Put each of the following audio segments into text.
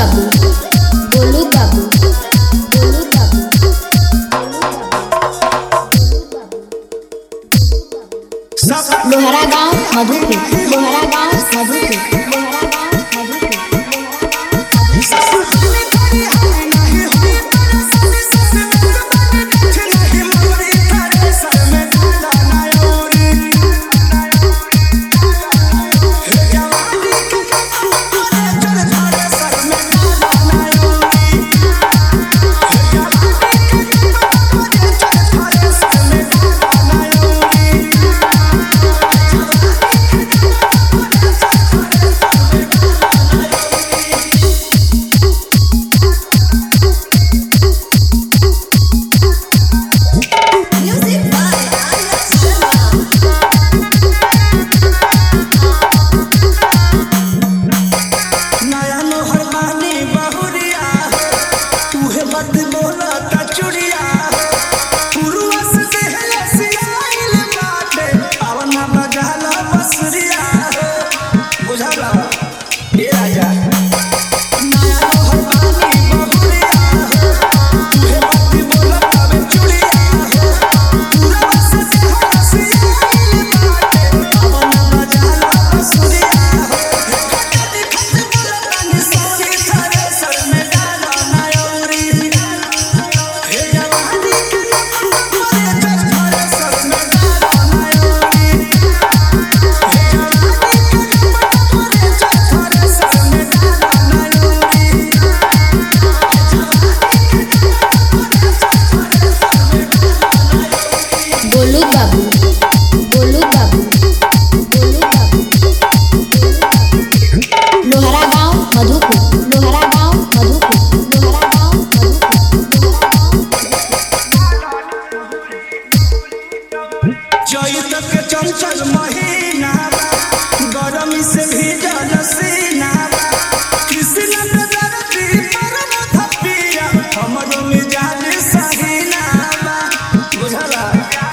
बाबू, गोलू बाबू, गोलू बाबू, लोहरा गांव मधुपुर, लोहरा गांव मधुपुर, लोहरा गांव मधुपुर। गोलू बाबू, गोलू बाबू, गोलू बाबू, लोहरा गांव मधुपुर, लोहरा गांव मधुपुर, लोहरा गांव मधुपुर। चैत के चंचल महीना गरमी से भीजल सीना कृष्ण के धरती पर मधुपिया हमरो मिजाज सहीना बुझला।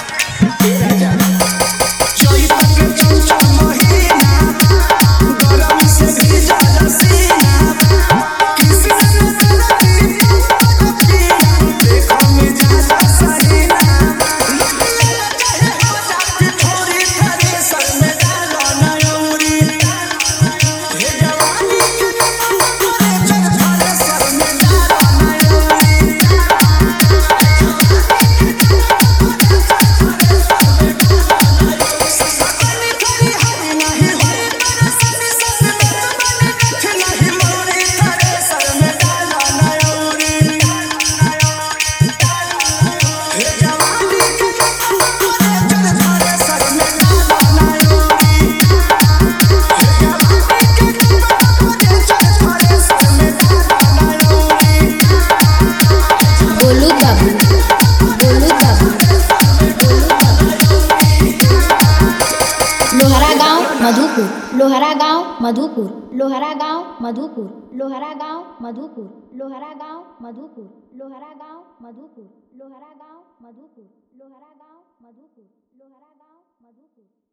लोहरा गांव मधुपुर, लोहरा गांव मधुपुर, लोहरा गांव मधुपुर, लोहरा गांव मधुपुर, लोहरा गांव मधुपुर, लोहरा गांव मधुपुर, लोहरा गांव मधुपुर, लोहरा गांव मधुपुर, लोहरा गांव मधुपुर।